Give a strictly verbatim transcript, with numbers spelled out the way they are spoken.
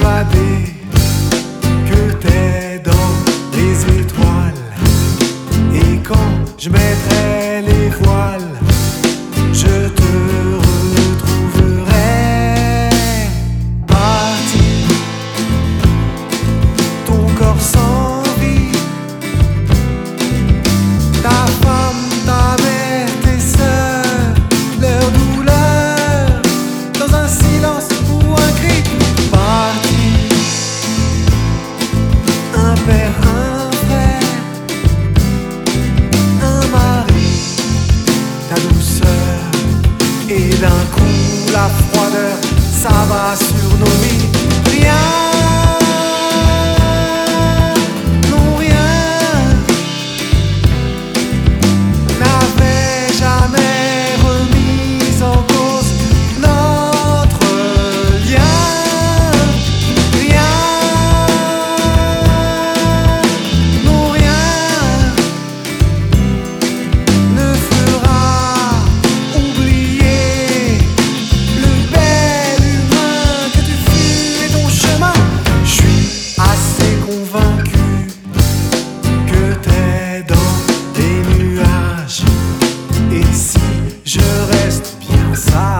persuadé que t'es dans les étoiles. Et quand je mettrai les voiles, je te retrouverai parti, ton corps sans vie, ta femme, ta mère, tes sœurs, leur douleur, dans un silence ou un cri. Parti, un père, un frère, un mari, ta douceur, et d'un coup la froideur s'abat sur nos vies. Rien, non rien, n'avait jamais remis en cause notre lien. Rien, non rien, ne fera oublier le bel humain que tu fus et ton chemin. Je suis assez convaincu que t'es dans les nuages. Et si je reste bien sage,